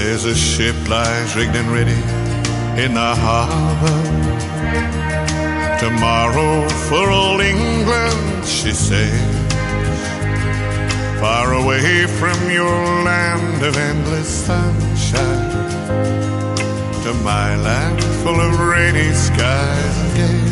There's a ship lies rigged and ready in the harbor. Tomorrow for old England she sails, far away from your land of endless sunshine, to my land full of rainy skies and gale.